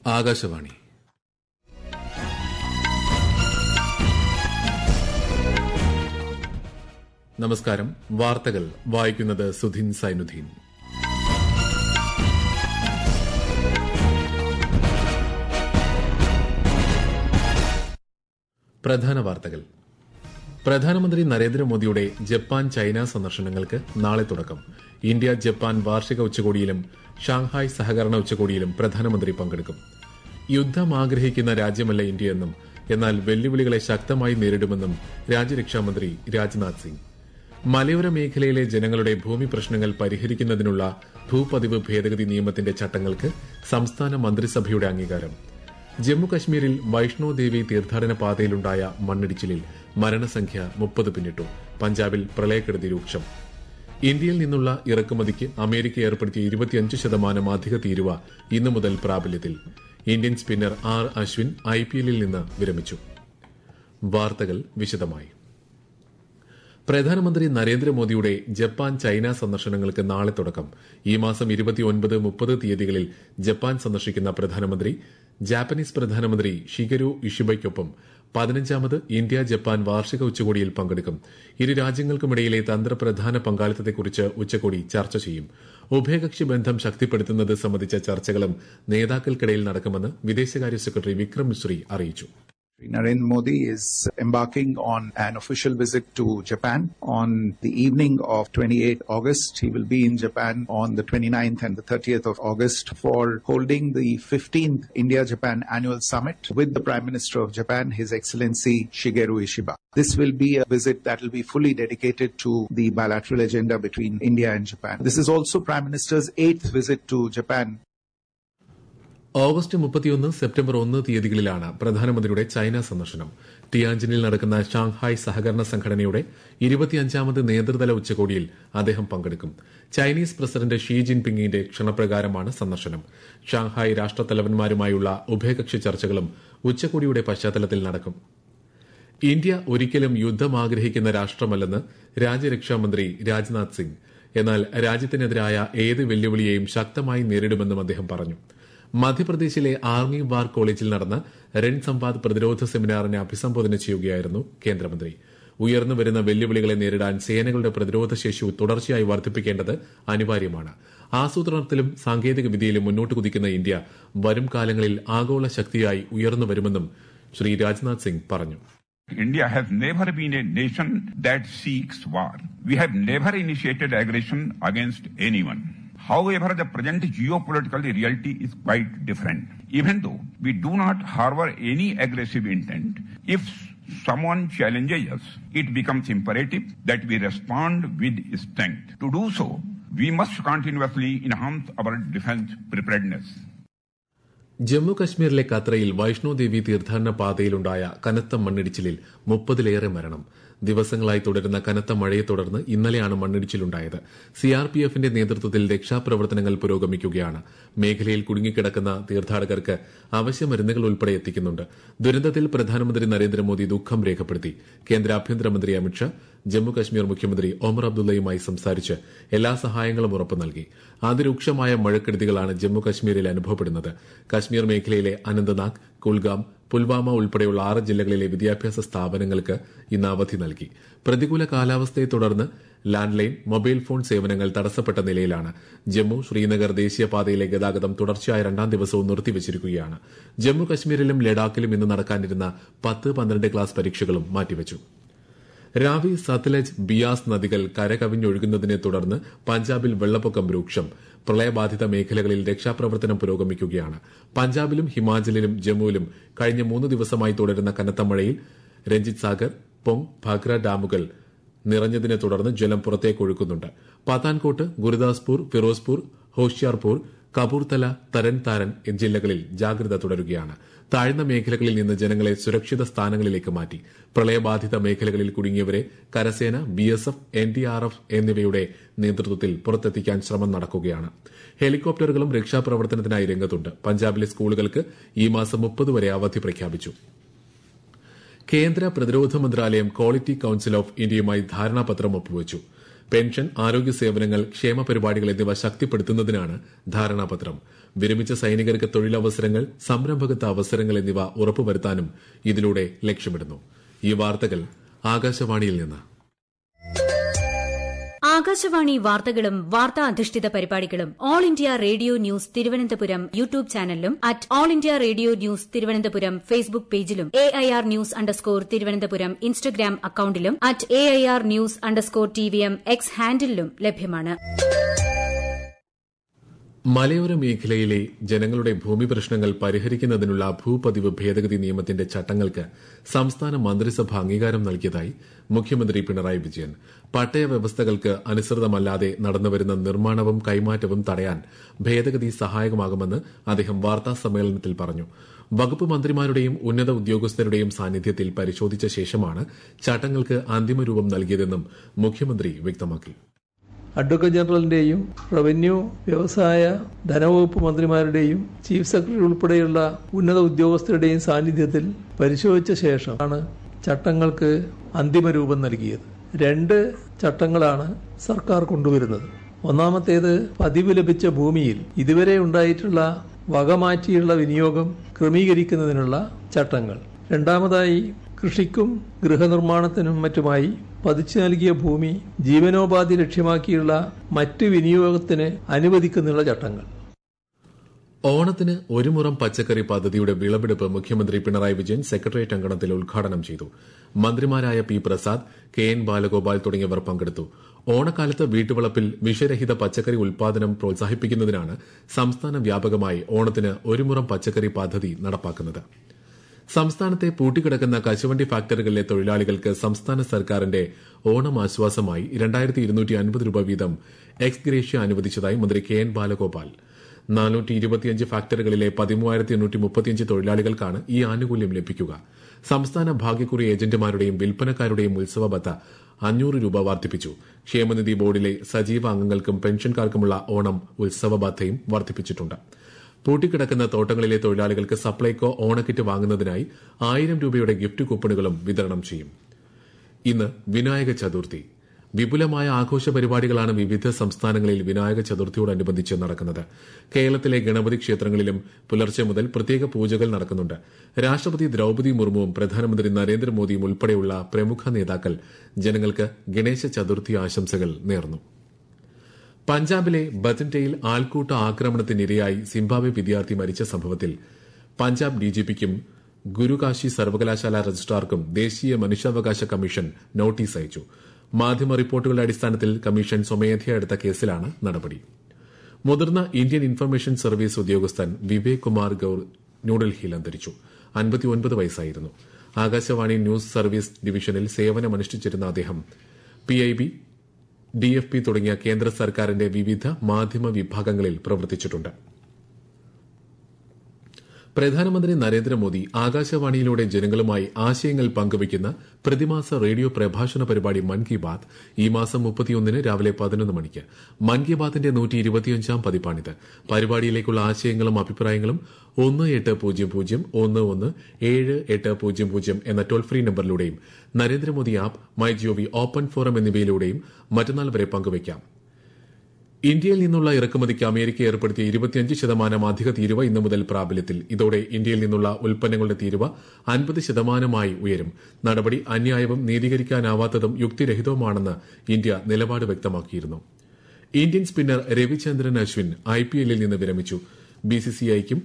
ആകാശവാണി. നമസ്കാരം. വാർത്തകൾ വായിക്കുന്നത് സുധിൻ സൈനുദ്ദീൻ. പ്രധാന വാർത്തകൾ. പ്രധാനമന്ത്രി നരേന്ദ്രമോദിയുടെ ജപ്പാൻ ചൈന സന്ദർശനങ്ങൾക്ക് നാളെ തുടക്കം. ഇന്ത്യ ജപ്പാൻ വാർഷിക ഉച്ചകോടിയിലും ഷാങ്ഹായ് സഹകരണ ഉച്ചകോടിയിലും പ്രധാനമന്ത്രി പങ്കെടുക്കും. യുദ്ധം ആഗ്രഹിക്കുന്ന രാജ്യമല്ല ഇന്ത്യയെന്നും എന്നാൽ വെല്ലുവിളികളെ ശക്തമായി നേരിടുമെന്നും രാജ്യരക്ഷാമന്ത്രി രാജ്നാഥ് സിംഗ്. മലയോര മേഖലയിലെ ജനങ്ങളുടെ ഭൂമി പ്രശ്നങ്ങൾ പരിഹരിക്കുന്നതിനുള്ള ഭൂപതിവ് ഭേദഗതി നിയമത്തിന്റെ ചട്ടങ്ങൾക്ക് സംസ്ഥാന മന്ത്രിസഭയുടെ അംഗീകാരം. ജമ്മുകശ്മീരിൽ വൈഷ്ണോദേവി തീർത്ഥാടന പാതയിലുണ്ടായ മണ്ണിടിച്ചിലിൽ മരണസംഖ്യ 30 പിന്നിട്ടു. പഞ്ചാബിൽ പ്രളയക്കെടുതി രൂക്ഷം. ഇന്ത്യയിൽ നിന്നുള്ള ഇറക്കുമതിക്ക് അമേരിക്ക ഏർപ്പെടുത്തിയ 25% അധിക തീരുവ ഇന്നു മുതൽ പ്രാബല്യത്തിൽ. ഇന്ത്യൻ സ്പിന്നർ ആർ അശ്വിൻ IPLൽ നിന്ന് വിരമിച്ചു. വാർത്തകൾ വിശദമായി. പ്രധാനമന്ത്രി നരേന്ദ്രമോദിയുടെ ജപ്പാൻ ചൈന സന്ദർശനങ്ങൾക്ക് നാളെ തുടക്കം. ഈ മാസം 29, 30 തീയതികളിൽ ജപ്പാൻ സന്ദർശിക്കുന്ന പ്രധാനമന്ത്രി ജാപ്പനീസ് പ്രധാനമന്ത്രി ഷിഗെരു ഇഷിബയ്ക്കൊപ്പം 15ാമത് ഇന്ത്യ ജപ്പാൻ വാർഷിക ഉച്ചകോടിയിൽ പങ്കെടുക്കും. ഇരു രാജ്യങ്ങൾക്കുമിടയിലെ തന്ത്രപ്രധാന പങ്കാളിത്തത്തെക്കുറിച്ച് ഉച്ചകോടി ചർച്ച ചെയ്യും. ഉഭയകക്ഷി ബന്ധം ശക്തിപ്പെടുത്തുന്നത് സംബന്ധിച്ച ചർച്ചകളും നേതാക്കൾക്കിടയിൽ നടക്കുമെന്ന് വിദേശകാര്യ സെക്രട്ടറി വിക്രം മിശ്രി അറിയിച്ചു. Narendra Modi is embarking on an official visit to Japan on the evening of 28 August. He will be in Japan on the 29th and the 30th of August for holding the 15th India-Japan Annual Summit with the Prime Minister of Japan, His Excellency Shigeru Ishiba. This will be a visit that will be fully dedicated to the bilateral agenda between India and Japan. This is also Prime Minister's 8th visit to Japan. August 31, September 1 തീയതികളിലാണ് പ്രധാനമന്ത്രിയുടെ China സന്ദർശനം. ടിയാൻജിനിൽ നടക്കുന്ന Shanghai സഹകരണ സംഘടനയുടെ 25ാമത് നേതൃതല ഉച്ചകോടിയിൽ അദ്ദേഹം പങ്കെടുക്കും. Chinese president Xi ജിൻപിങ്ങിന്റെ ക്ഷണപ്രകാരമാണ് സന്ദർശനം. ഷാങ്ഹായ് രാഷ്ട്രത്തലവന്മാരുമായുള്ള ഉഭയകക്ഷി ചർച്ചകളും ഉച്ചകോടിയുടെ പശ്ചാത്തലത്തിൽ നടക്കും. ഇന്ത്യ ഒരിക്കലും യുദ്ധം ആഗ്രഹിക്കുന്ന രാഷ്ട്രമല്ലെന്ന് രാജ്യരക്ഷാമന്ത്രി രാജ്നാഥ് സിംഗ്. എന്നാൽ രാജ്യത്തിനെതിരായ ഏത് വെല്ലുവിളിയെയും ശക്തമായി നേരിടുമെന്നും അദ്ദേഹം പറഞ്ഞു. മധ്യപ്രദേശിലെ ആർമി വാർ കോളേജിൽ നടന്ന രൺ സംവാദ് പ്രതിരോധ സെമിനാറിനെ അഭിസംബോധന ചെയ്യുകയായിരുന്നു കേന്ദ്രമന്ത്രി. ഉയർന്നുവരുന്ന വെല്ലുവിളികളെ നേരിടാൻ സേനകളുടെ പ്രതിരോധ ശേഷി തുടർച്ചയായി വർദ്ധിപ്പിക്കേണ്ടത് അനിവാര്യമാണ്. ആസൂത്രണത്തിലും സാങ്കേതിക വിദ്യയിലും മുന്നോട്ട് കുതിക്കുന്ന ഇന്ത്യ വരും കാലങ്ങളിൽ ആഗോള ശക്തിയായി ഉയർന്നുവരുമെന്നും ശ്രീ രാജ്നാഥ് സിംഗ് പറഞ്ഞു. India has never been a nation that seeks war. We have never initiated aggression against anyone. However, the present geopolitical reality is quite different. Even though we do not harbor any aggressive intent, if someone challenges us, it becomes imperative that we respond with strength. To do so, we must continuously enhance our defense preparedness. ജമ്മുകശ്മീരിലെ കത്രയിൽ വൈഷ്ണോദേവി തീർത്ഥാടന പാതയിലുണ്ടായ കനത്ത മണ്ണിടിച്ചിലിൽ 30-ലേറെ മരണം. ദിവസങ്ങളായി തുടരുന്ന കനത്ത മഴയെ തുടർന്ന് ഇന്നലെയാണ് മണ്ണിടിച്ചിലുണ്ടായത്. CRPFന്റെ നേതൃത്വത്തിൽ രക്ഷാപ്രവർത്തനങ്ങൾ പുരോഗമിക്കുകയാണ്. മേഖലയിൽ കുടുങ്ങിക്കിടക്കുന്ന തീർത്ഥാടകർക്ക് അവശ്യ മരുന്നുകൾ ഉൾപ്പെടെ എത്തിക്കുന്നുണ്ട്. ദുരന്തത്തിൽ പ്രധാനമന്ത്രി നരേന്ദ്രമോദി ദുഃഖം രേഖപ്പെടുത്തി. കേന്ദ്ര ആഭ്യന്തരമന്ത്രി അമിത്ഷാ ജമ്മുകശ്മീർ മുഖ്യമന്ത്രി ഒമർ അബ്ദുള്ളയുമായി സംസാരിച്ച് എല്ലാ സഹായങ്ങളും ഉറപ്പു നൽകി. അതിരൂക്ഷമായ മഴക്കെടുതികളാണ് ജമ്മുകശ്മീരിൽ അനുഭവപ്പെടുന്നത്. കശ്മീർ മേഖലയിലെ അനന്ത്നാഗ്, കുൽഗാം, പുൽവാമ ഉൾപ്പെടെയുള്ള 6 ജില്ലകളിലെ വിദ്യാഭ്യാസ സ്ഥാപനങ്ങൾക്ക് ഇന്ന് അവധി നൽകി. പ്രതികൂല കാലാവസ്ഥയെ തുടർന്ന് ലാൻഡ് ലൈൻ, മൊബൈൽ ഫോൺ സേവനങ്ങൾ തടസ്സപ്പെട്ട നിലയിലാണ്. ജമ്മു ശ്രീനഗർ ദേശീയപാതയിലെ ഗതാഗതം തുടർച്ചയായ 2ാം ദിവസവും നിർത്തിവച്ചിരിക്കുകയാണ്. ജമ്മു കശ്മീരിലും ലഡാക്കിലും ഇന്ന് നടക്കാനിരുന്ന 10-12 ക്ലാസ് പരീക്ഷകളും മാറ്റിവച്ചു. രാവി, സത്ലജ്, ബിയാസ് നദികൾ കരകവിഞ്ഞൊഴുകുന്നതിനെ തുടർന്ന് പഞ്ചാബിൽ വെള്ളപ്പൊക്കം രൂക്ഷം. പ്രളയബാധിത മേഖലകളിൽ രക്ഷാപ്രവർത്തനം പുരോഗമിക്കുകയാണ്. പഞ്ചാബിലും ഹിമാചലിലും ജമ്മുവിലും കഴിഞ്ഞ 3 ദിവസമായി തുടരുന്ന കനത്ത മഴയിൽ രഞ്ജിത് സാഗർ, പൊങ്, ഭാഖ്ര ഡാമുകൾ നിറഞ്ഞതിനെ തുടർന്ന് ജലം പുറത്തേക്കൊഴുക്കുന്നുണ്ട്. പത്താൻകോട്ട്, ഗുരുദാസ്പൂർ, ഫിറോസ്പൂർ, ഹോഷിയാർപൂർ, കപൂർത്തല, തരൻ താരൻ ജില്ലകളിൽ ജാഗ്രത തുടരുകയാണ്. താഴ്ന്ന മേഖലകളിൽ നിന്ന് ജനങ്ങളെ സുരക്ഷിത സ്ഥാനങ്ങളിലേക്ക് മാറ്റി. പ്രളയബാധിത മേഖലകളിൽ കുടുങ്ങിയവരെ കരസേന, BSF, NDRF എന്നിവയുടെ നേതൃത്വത്തിൽ പുറത്തെത്തിക്കാൻ ശ്രമം നടക്കുകയാണ്. ഹെലികോപ്റ്ററുകളും രക്ഷാപ്രവർത്തനത്തിനായി രംഗത്തുണ്ട്. പഞ്ചാബിലെ സ്കൂളുകൾക്ക് ഈ മാസം 30 വരെ അവധി പ്രഖ്യാപിച്ചു. കേന്ദ്ര പ്രതിരോധ മന്ത്രാലയം ക്വാളിറ്റി കൌൺസിൽ ഓഫ് ഇന്ത്യയുമായി ധാരണാപത്രം ഒപ്പുവച്ചു. പെൻഷൻ, ആരോഗ്യ സേവനങ്ങൾ, ക്ഷേമ പരിപാടികൾ എന്നിവ ശക്തിപ്പെടുത്തുന്നതിനാണ് ധാരണാപത്രം. വിരമിച്ച സൈനികർക്ക് തൊഴിലവസരങ്ങൾ, സംരംഭകത്വ അവസരങ്ങൾ എന്നിവ ഉറപ്പുവരുത്താനും ഇതിലൂടെ ലക്ഷ്യമിടുന്നു. ഈ വാർത്തകൾ ആകാശവാണിയിൽ നിന്ന്. ആകാശവാണി വാർത്തകളും വാർത്താ അധിഷ്ഠിത പരിപാടികളും All India Radio News Thiruvananthapuram YouTube ചാനലിലും at All India Radio News Thiruvananthapuram Facebook പേജിലും AIR ന്യൂസ് _ ഇൻസ്റ്റഗ്രാം അക്കൌണ്ടിലും at AIR news _TVM X ഹാൻഡിലും ലഭ്യമാണ്. മലയോര മേഖലയിലെ ജനങ്ങളുടെ ഭൂമി പ്രശ്നങ്ങൾ പരിഹരിക്കുന്നതിനുള്ള ഭൂപതിവ് ഭേദഗതി നിയമത്തിന്റെ ചട്ടങ്ങൾക്ക് സംസ്ഥാന മന്ത്രിസഭ അംഗീകാരം നൽകിയതായി മുഖ്യമന്ത്രി പിണറായി വിജയൻ. പട്ടയ വ്യവസ്ഥകൾക്ക് അനുസൃതമല്ലാതെ നടന്നുവരുന്ന നിർമ്മാണവും കൈമാറ്റവും തടയാൻ ഭേദഗതി സഹായകമാകുമെന്ന് അദ്ദേഹം വാർത്താസമ്മേളനത്തിൽ പറഞ്ഞു. വകുപ്പ് മന്ത്രിമാരുടെയും ഉന്നത ഉദ്യോഗസ്ഥരുടെയും സാന്നിധ്യത്തിൽ പരിശോധിച്ച ശേഷമാണ് ചട്ടങ്ങൾക്ക് അന്തിമരൂപം നൽകിയതെന്നും മുഖ്യമന്ത്രി വ്യക്തമാക്കി. അഡ്വക്കേറ്റ് ജനറലിന്റെയും റവന്യൂ, വ്യവസായ, ധനവകുപ്പ് മന്ത്രിമാരുടെയും ചീഫ് സെക്രട്ടറി ഉൾപ്പെടെയുള്ള ഉന്നത ഉദ്യോഗസ്ഥരുടെയും സാന്നിധ്യത്തിൽ പരിശോധിച്ച ശേഷമാണ് ചട്ടങ്ങൾക്ക് അന്തിമരൂപം നൽകിയത്. 2 ചട്ടങ്ങളാണ് സർക്കാർ കൊണ്ടുവരുന്നത്. ഒന്നാമത്തേത് പതിവ് ലഭിച്ച ഭൂമിയിൽ ഇതുവരെ ഉണ്ടായിട്ടുള്ള വകമാറ്റിയുള്ള വിനിയോഗം ക്രമീകരിക്കുന്നതിനുള്ള ചട്ടങ്ങൾ. രണ്ടാമതായി കൃഷിക്കും ഗൃഹനിർമ്മാണത്തിനും മറ്റുമായി പതിച്ചു നൽകിയ ഭൂമി ജീവനോപാധി ലക്ഷ്യമാക്കിയുള്ള മറ്റ് വിനിയോഗത്തിന് അനുവദിക്കുന്നുള്ള ചട്ടങ്ങൾ. ഓണത്തിന് ഒരു മുറം പച്ചക്കറി പദ്ധതിയുടെ വിളവെടുപ്പ് മുഖ്യമന്ത്രി പിണറായി വിജയൻ സെക്രട്ടേറിയറ്റ് അങ്കണത്തിൽ ഉദ്ഘാടനം ചെയ്തു. മന്ത്രിമാരായ പി പ്രസാദ്, KN ബാലഗോപാൽ തുടങ്ങിയവർ പങ്കെടുത്തു. ഓണക്കാലത്ത് വീട്ടുവളപ്പിൽ വിഷരഹിത പച്ചക്കറി ഉൽപാദനം പ്രോത്സാഹിപ്പിക്കുന്നതിനാണ് സംസ്ഥാന വ്യാപകമായി ഓണത്തിന് ഒരു മുറം പച്ചക്കറി പദ്ധതി നടപ്പാക്കുന്നത്. സംസ്ഥാനത്തെ പൂട്ടിക്കിടക്കുന്ന കശുവണ്ടി ഫാക്ടറികളിലെ തൊഴിലാളികൾക്ക് സംസ്ഥാന സർക്കാരിന്റെ ഓണം ആശ്വാസമായി 2250 രൂപ വീതം എക്സ് ഗ്രേഷ്യ അനുവദിച്ചതായി മന്ത്രി KN ബാലഗോപാൽ. 425 ഫാക്ടറികളിലെ 13835 തൊഴിലാളികൾക്കാണ് ഈ ആനുകൂല്യം ലഭിക്കുക. സംസ്ഥാന ഭാഗ്യക്കുറി ഏജന്റുമാരുടെയും വിൽപ്പനക്കാരുടെയും ഉത്സവ ബത്ത 500 രൂപ വർദ്ധിപ്പിച്ചു. ക്ഷേമനിധി ബോർഡിലെ സജീവ അംഗങ്ങൾക്കും പെൻഷൻകാർക്കുമുള്ള ഓണം ഉത്സവ ബത്തയും വർദ്ധിപ്പിച്ചിട്ടുണ്ട്. പൂട്ടിക്കിടക്കുന്ന തോട്ടങ്ങളിലെ തൊഴിലാളികൾക്ക് സപ്ലൈകോ ഓണക്കിറ്റ് വാങ്ങുന്നതിനായി 1000 രൂപയുടെ ഗിഫ്റ്റ് കൂപ്പണുകളും വിതരണം ചെയ്യും. ഇന്ന് വിനായക ചതുർത്ഥി. വിപുലമായ ആഘോഷ പരിപാടികളാണ് വിവിധ സംസ്ഥാനങ്ങളിൽ വിനായക ചതുർത്ഥിയോടനുബന്ധിച്ച് നടക്കുന്നത്. കേരളത്തിലെ ഗണപതി ക്ഷേത്രങ്ങളിലും പുലർച്ചെ മുതൽ പ്രത്യേക പൂജകൾ നടക്കുന്നുണ്ട്. രാഷ്ട്രപതി ദ്രൌപദി മുർമുവും പ്രധാനമന്ത്രി നരേന്ദ്രമോദിയും ഉൾപ്പെടെയുള്ള പ്രമുഖ നേതാക്കൾ ജനങ്ങൾക്ക് ഗണേശ ചതുർത്ഥി ആശംസകൾ നേർന്നു. പഞ്ചാബിലെ ബത്തിൻഡയിൽ ആൾക്കൂട്ട ആക്രമണത്തിനിരയായി സിംബാബ്വെ വിദ്യാർത്ഥി മരിച്ച സംഭവത്തിൽ പഞ്ചാബ് DGPക്കും ഗുരുകാശി സർവകലാശാല രജിസ്ട്രാർക്കും ദേശീയ മനുഷ്യാവകാശ കമ്മീഷൻ നോട്ടീസ് അയച്ചു. മാധ്യമ റിപ്പോർട്ടുകളുടെ അടിസ്ഥാനത്തിൽ കമ്മീഷൻ സ്വമേധയാ എടുത്ത കേസിലാണ് നടപടി. മുതിർന്ന ഇന്ത്യൻ ഇൻഫർമേഷൻ സർവീസ് ഉദ്യോഗസ്ഥൻ വിവേക് കുമാർ ഗൌർ ന്യൂഡൽഹിയിൽ അന്തരിച്ചു. 59 വയസ്സായിരുന്നു. ആകാശവാണി ന്യൂസ് സർവീസ് ഡിവിഷനിൽ സേവനമനുഷ്ഠിച്ചിരുന്ന അദ്ദേഹം PIB, DFP തുടങ്ങിയ കേന്ദ്ര സർക്കാരിന്റെ വിവിധ മാധ്യമ വിഭാഗങ്ങളിൽ പ്രവർത്തിച്ചിട്ടുണ്ട്. പ്രധാനമന്ത്രി നരേന്ദ്രമോദി ആകാശവാണിയിലൂടെ ജനങ്ങളുമായി ആശയങ്ങൾ പങ്കുവയ്ക്കുന്ന പ്രതിമാസ റേഡിയോ പ്രഭാഷണ പരിപാടി മൻ കി ബാത് ഈ മാസം 31 രാവിലെ 11 മണിക്ക്. മൻ കി ബാത്തിന്റെ 125ാം പതിപ്പാണിത്. പരിപാടിയിലേക്കുള്ള ആശയങ്ങളും അഭിപ്രായങ്ങളും 1800117800 എന്ന ടോൾ ഫ്രീ നമ്പറിലൂടെയും Narendra Modi app, MyGov open forum എന്നിവയിലൂടെയും മറ്റന്നാൾ വരെ പങ്കുവയ്ക്കാം. ഇന്ത്യയിൽ നിന്നുള്ള ഇറക്കുമതിക്ക് അമേരിക്ക ഏർപ്പെടുത്തിയ 25% അധിക തീരുവ ഇന്നു മുതൽ പ്രാബല്യത്തിൽ. ഇതോടെ ഇന്ത്യയിൽ നിന്നുള്ള ഉൽപ്പന്നങ്ങളുടെ തീരുവ 50% ഉയരും. നടപടി അന്യായവും നീതീകരിക്കാനാവാത്തതും യുക്തിരഹിതവുമാണെന്ന് ഇന്ത്യ നിലപാട് വ്യക്തമാക്കിയിരുന്നു. ഇന്ത്യൻ സ്പിന്നർ രവിചന്ദ്രൻ അശ്വിൻ IPLൽ നിന്ന് വിരമിച്ചു. BCCIക്കും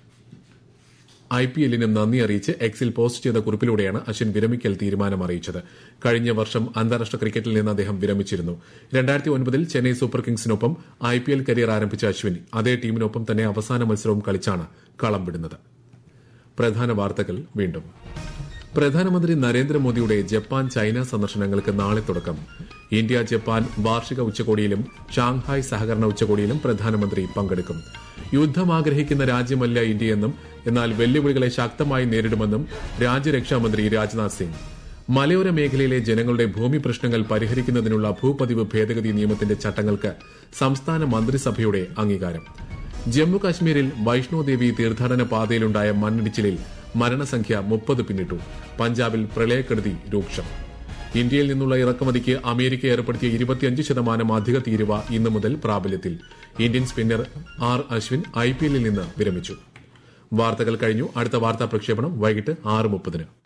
IPLനും നന്ദി അറിയിച്ച് എക്സിൽ പോസ്റ്റ് ചെയ്ത കുറിപ്പിലൂടെയാണ് അശ്വിൻ വിരമിക്കൽ തീരുമാനം അറിയിച്ചത്. കഴിഞ്ഞ വർഷം അന്താരാഷ്ട്ര ക്രിക്കറ്റിൽ നിന്ന് അദ്ദേഹം വിരമിച്ചിരുന്നു. 2009 ചെന്നൈ സൂപ്പർ കിങ്സിനൊപ്പം IPL കരിയർ ആരംഭിച്ച അശ്വിൻ അതേ ടീമിനൊപ്പം തന്നെ അവസാന മത്സരവും കളിച്ചാണ് കളം വിടുന്നത്. പ്രധാന വാർത്തകൾ വീണ്ടും. പ്രധാനമന്ത്രി നരേന്ദ്രമോദിയുടെ ജപ്പാൻ ചൈന സന്ദർശനങ്ങൾക്ക് നാളെ തുടക്കം. ഇന്ത്യ ജപ്പാൻ വാർഷിക ഉച്ചകോടിയിലും ഷാങ്ഹായ് സഹകരണ ഉച്ചകോടിയിലും പ്രധാനമന്ത്രി പങ്കെടുക്കും. യുദ്ധം ആഗ്രഹിക്കുന്ന രാജ്യമല്ല ഇന്ത്യയെന്നും എന്നാൽ വെല്ലുവിളികളെ ശക്തമായി നേരിടുമെന്നും രാജ്യരക്ഷാമന്ത്രി രാജ്നാഥ് സിംഗ്. മലയോര മേഖലയിലെ ജനങ്ങളുടെ ഭൂമി പ്രശ്നങ്ങൾ പരിഹരിക്കുന്നതിനുള്ള ഭൂപതിവ് ഭേദഗതി നിയമത്തിന്റെ ചട്ടങ്ങൾക്ക് സംസ്ഥാന മന്ത്രിസഭയുടെ അംഗീകാരം. ജമ്മുകാശ്മീരിൽ വൈഷ്ണോദേവി തീർത്ഥാടന പാതയിലുണ്ടായ മണ്ണിടിച്ചിലിൽ മരണസംഖ്യ 30 പിന്നിട്ടു. പഞ്ചാബിൽ പ്രളയക്കെടുതി രൂക്ഷം. ഇന്ത്യയിൽ നിന്നുള്ള ഇറക്കുമതിക്ക് അമേരിക്ക ഏർപ്പെടുത്തിയ 25% അധിക തീരുവ ഇന്നു മുതൽ പ്രാബല്യത്തിൽ. ഇന്ത്യൻ സ്പിന്നർ ആർ അശ്വിൻ IPL-ൽ നിന്ന് വിരമിച്ചു. വാർത്തകൾ കഴിഞ്ഞു. അടുത്ത വാർത്താ പ്രക്ഷേപണം വൈകിട്ട് 6:30.